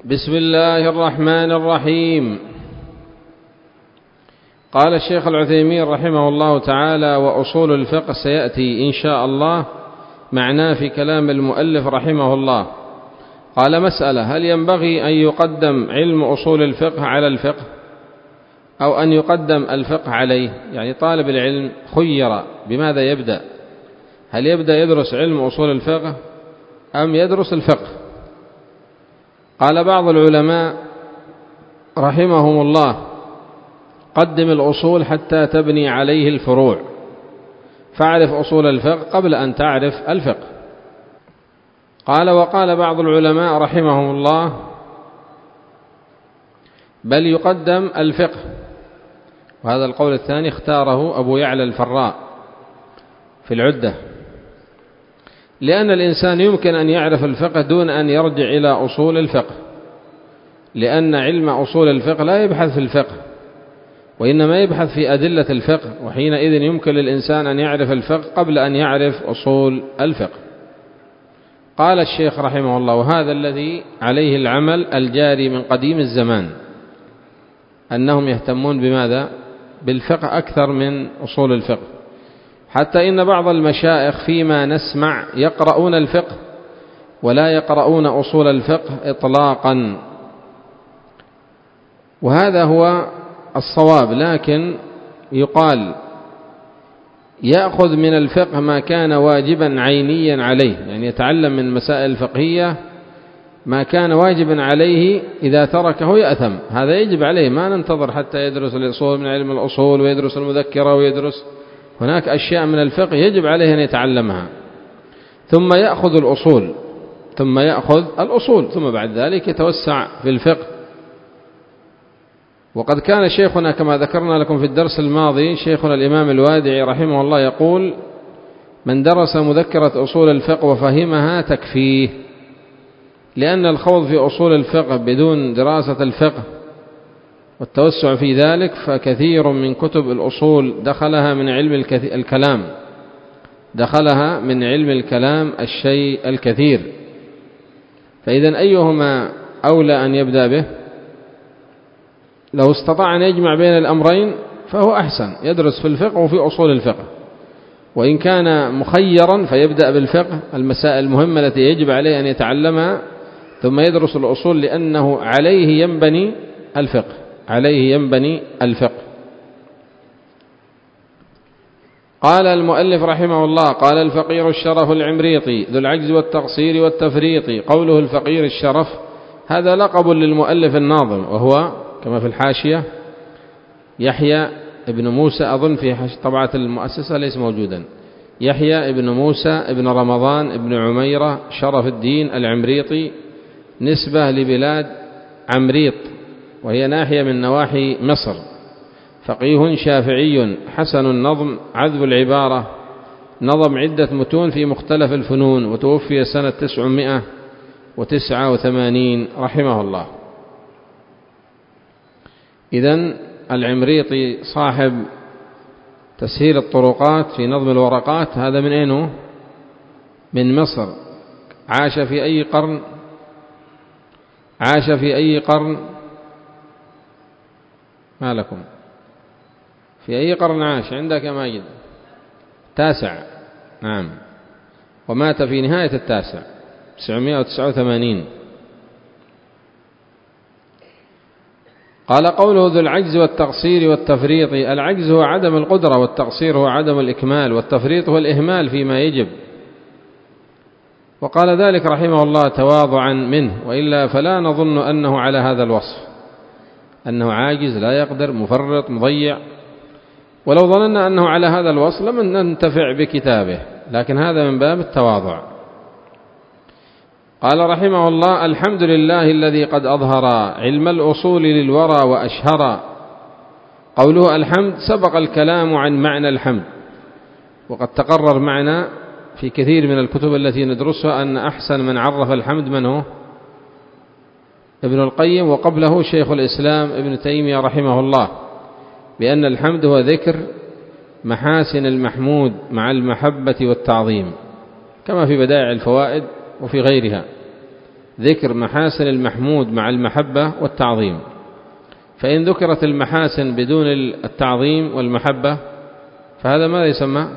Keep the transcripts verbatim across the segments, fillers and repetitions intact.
بسم الله الرحمن الرحيم. قال الشيخ العثيمين رحمه الله تعالى: وأصول الفقه سيأتي إن شاء الله معناه في كلام المؤلف رحمه الله. قال: مسألة: هل ينبغي أن يقدم علم أصول الفقه على الفقه أو أن يقدم الفقه عليه؟ يعني طالب العلم خير بماذا يبدأ، هل يبدأ يدرس علم أصول الفقه أم يدرس الفقه؟ قال بعض العلماء رحمهم الله: قدم الأصول حتى تبني عليه الفروع، فاعرف أصول الفقه قبل أن تعرف الفقه. قال: وقال بعض العلماء رحمهم الله: بل يقدم الفقه. وهذا القول الثاني اختاره أبو يعلى الفراء في العدة، لأن الإنسان يمكن أن يعرف الفقه دون أن يرجع إلى أصول الفقه، لأن علم أصول الفقه لا يبحث في الفقه وإنما يبحث في أدلة الفقه، وحينئذ يمكن للإنسان أن يعرف الفقه قبل أن يعرف أصول الفقه. قال الشيخ رحمه الله: وهذا الذي عليه العمل الجاري من قديم الزمان، أنهم يهتمون بماذا؟ بالفقه أكثر من أصول الفقه، حتى إن بعض المشايخ فيما نسمع يقرؤون الفقه ولا يقرؤون أصول الفقه إطلاقا، وهذا هو الصواب. لكن يقال يأخذ من الفقه ما كان واجبا عينيا عليه، يعني يتعلم من مسائل الفقهية ما كان واجبا عليه، إذا تركه يأثم. هذا يجب عليه، ما ننتظر حتى يدرس الأصول من علم الأصول ويدرس المذكرة ويدرس، هناك أشياء من الفقه يجب عليه أن يتعلمها، ثم يأخذ الأصول ثم يأخذ الأصول ثم بعد ذلك يتوسع في الفقه. وقد كان شيخنا كما ذكرنا لكم في الدرس الماضي، شيخنا الإمام الوادعي رحمه الله يقول: من درس مذكرة أصول الفقه وفهمها تكفيه، لأن الخوض في أصول الفقه بدون دراسة الفقه والتوسع في ذلك، فكثير من كتب الأصول دخلها من علم الكلام دخلها من علم الكلام الشيء الكثير. فإذن أيهما أولى أن يبدأ به؟ لو استطاع أن يجمع بين الأمرين فهو أحسن، يدرس في الفقه وفي أصول الفقه. وإن كان مخيرا فيبدأ بالفقه، المسائل المهمة التي يجب عليه أن يتعلمها، ثم يدرس الأصول، لأنه عليه ينبني الفقه عليه ينبني الفقه. قال المؤلف رحمه الله: قال الفقير الشرف العمريطي ذو العجز والتقصير والتفريط. قوله الفقير الشرف هذا لقب للمؤلف الناظم، وهو كما في الحاشية يحيى ابن موسى، أظن في طبعة المؤسسة ليس موجودا، يحيى ابن موسى ابن رمضان ابن عميرة شرف الدين العمريطي، نسبة لبلاد عمريط وهي ناحية من نواحي مصر. فقيه شافعي حسن النظم عذب العبارة، نظم عدة متون في مختلف الفنون، وتوفي سنة تسعمائة وتسعة وثمانين رحمه الله. إذن العمريطي صاحب تسهيل الطرقات في نظم الورقات، هذا من أين؟ من مصر. عاش في أي قرن؟ عاش في أي قرن؟ ما لكم؟ في أي قرن عاش عندك يا ماجد؟ تاسع، نعم، ومات في نهاية التاسع تسعمائة وتسعة وثمانين. قال: قوله ذو العجز والتقصير والتفريط. العجز هو عدم القدرة، والتقصير هو عدم الإكمال، والتفريط هو الإهمال فيما يجب. وقال ذلك رحمه الله تواضعا منه، وإلا فلا نظن أنه على هذا الوصف، أنه عاجز لا يقدر مفرط مضيع. ولو ظننا أنه على هذا الوصف لم ننتفع بكتابه، لكن هذا من باب التواضع. قال رحمه الله: الحمد لله الذي قد أظهر علم الأصول للورى وأشهر. قوله الحمد سبق الكلام عن معنى الحمد، وقد تقرر معنا في كثير من الكتب التي ندرسها أن أحسن من عرف الحمد من هو؟ ابن القيم، وقبله شيخ الإسلام ابن تيمية رحمه الله، بأن الحمد هو ذكر محاسن المحمود مع المحبة والتعظيم، كما في بدائع الفوائد وفي غيرها. ذكر محاسن المحمود مع المحبة والتعظيم، فإن ذكرت المحاسن بدون التعظيم والمحبة فهذا ماذا يسمى؟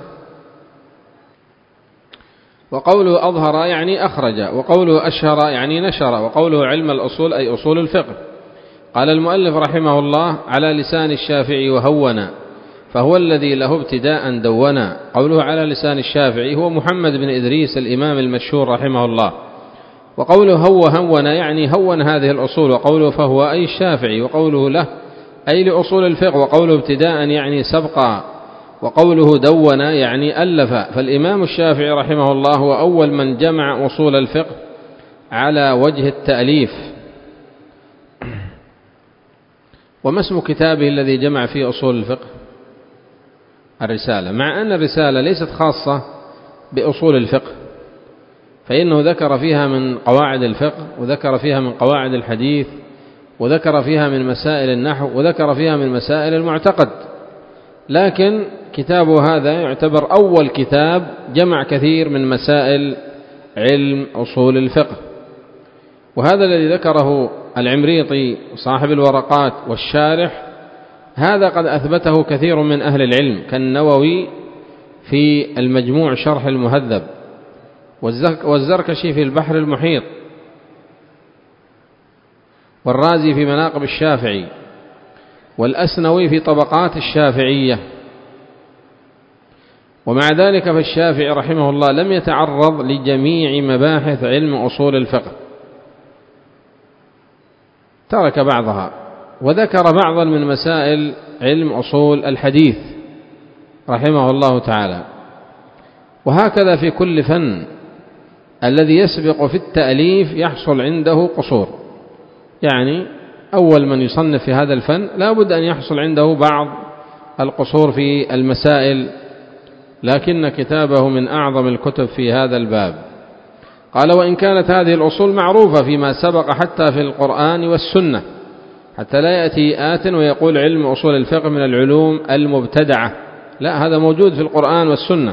وقوله أظهر يعني أخرج، وقوله أشهر يعني نشر، وقوله علم الأصول أي أصول الفقه. قال المؤلف رحمه الله على لسان الشافعي وهونا، فهو الذي له ابتداء دونا. قوله على لسان الشافعي هو محمد بن إدريس الإمام المشهور رحمه الله. وقوله هو هونا يعني هون هذه الأصول، وقوله فهو أي الشافعي، وقوله له أي لأصول الفقه، وقوله ابتداء يعني سبقا، وقوله دونا يعني ألف. فالإمام الشافعي رحمه الله هو أول من جمع أصول الفقه على وجه التأليف. وما اسم كتابه الذي جمع فيه أصول الفقه؟ الرسالة، مع أن الرسالة ليست خاصة بأصول الفقه، فإنه ذكر فيها من قواعد الفقه، وذكر فيها من قواعد الحديث، وذكر فيها من مسائل النحو، وذكر فيها من مسائل المعتقد، لكن كتابه هذا يعتبر أول كتاب جمع كثير من مسائل علم أصول الفقه. وهذا الذي ذكره العمريطي صاحب الورقات والشارح، هذا قد أثبته كثير من أهل العلم كالنووي في المجموع شرح المهذب، والزركشي في البحر المحيط، والرازي في مناقب الشافعي، والأسنوي في طبقات الشافعية. ومع ذلك فالشافعي رحمه الله لم يتعرض لجميع مباحث علم أصول الفقه، ترك بعضها، وذكر بعضا من مسائل علم أصول الحديث رحمه الله تعالى. وهكذا في كل فن الذي يسبق في التأليف يحصل عنده قصور، يعني أول من يصنف في هذا الفن لا بد أن يحصل عنده بعض القصور في المسائل، لكن كتابه من أعظم الكتب في هذا الباب. قال وإن كانت هذه الأصول معروفة فيما سبق حتى في القرآن والسنة، حتى لا يأتي آت ويقول علم أصول الفقه من العلوم المبتدعة، لا، هذا موجود في القرآن والسنة.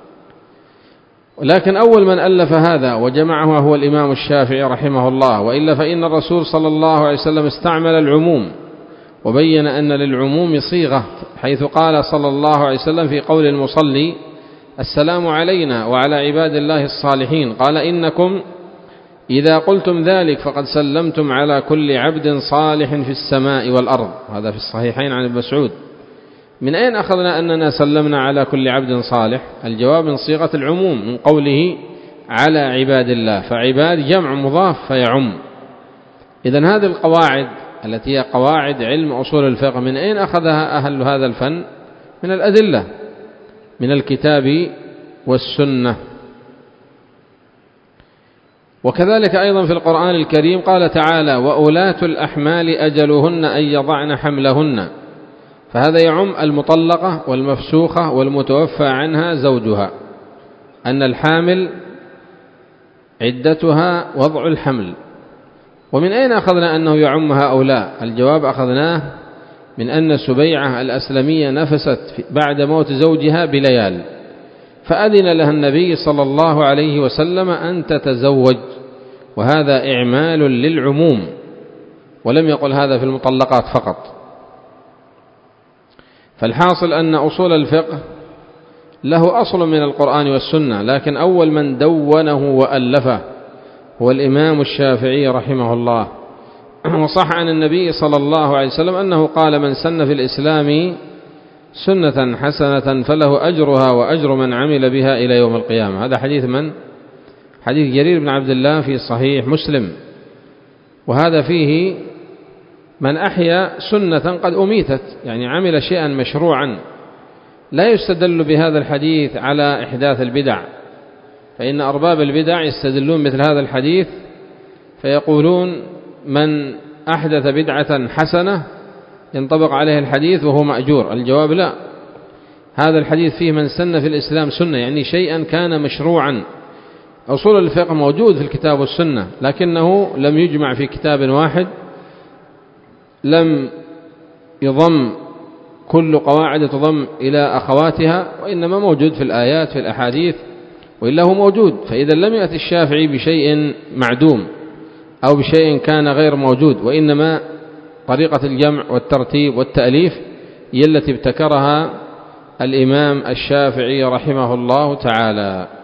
لكن أول من ألف هذا وجمعه هو الإمام الشافعي رحمه الله، وإلا فإن الرسول صلى الله عليه وسلم استعمل العموم وبين أن للعموم صيغة، حيث قال صلى الله عليه وسلم في قول المصلي السلام علينا وعلى عباد الله الصالحين، قال إنكم إذا قلتم ذلك فقد سلمتم على كل عبد صالح في السماء والأرض. هذا في الصحيحين عن ابن مسعود. من أين أخذنا أننا سلمنا على كل عبد صالح؟ الجواب من صيغة العموم، من قوله على عباد الله، فعباد جمع مضاف فيعم. إذن هذه القواعد التي هي قواعد علم أصول الفقه من أين أخذها أهل هذا الفن؟ من الأدلة، من الكتاب والسنة. وكذلك أيضا في القرآن الكريم قال تعالى وأولاة الأحمال أجلهن أن يضعن حملهن، فهذا يعم المطلقة والمفسوخة والمتوفى عنها زوجها، أن الحامل عدتها وضع الحمل. ومن أين أخذنا أنه يعم هؤلاء؟ الجواب أخذناه من أن سبيعة الأسلمية نفست بعد موت زوجها بليال، فأذن لها النبي صلى الله عليه وسلم أن تتزوج، وهذا إعمال للعموم، ولم يقل هذا في المطلقات فقط. فالحاصل أن أصول الفقه له أصل من القرآن والسنة، لكن أول من دونه وألفه هو الإمام الشافعي رحمه الله. وصح عن النبي صلى الله عليه وسلم أنه قال من سن في الإسلام سنة حسنة فله أجرها وأجر من عمل بها إلى يوم القيامة. هذا حديث من؟ حديث جرير بن عبد الله في صحيح مسلم. وهذا فيه من أحيا سنة قد أميتت، يعني عمل شيئا مشروعا. لا يستدل بهذا الحديث على إحداث البدع، فإن أرباب البدع يستدلون مثل هذا الحديث فيقولون من أحدث بدعة حسنة ينطبق عليه الحديث وهو مأجور. الجواب لا، هذا الحديث فيه من سن في الإسلام سنة، يعني شيئا كان مشروعا. أصول الفقه موجود في الكتاب والسنة، لكنه لم يجمع في كتاب واحد، لم يضم كل قواعد تضم إلى أخواتها، وإنما موجود في الآيات في الأحاديث، وإلا هو موجود. فإذا لم يأتي الشافعي بشيء معدوم، أو بشيء كان غير موجود، وإنما طريقة الجمع والترتيب والتأليف هي التي ابتكرها الإمام الشافعي رحمه الله تعالى.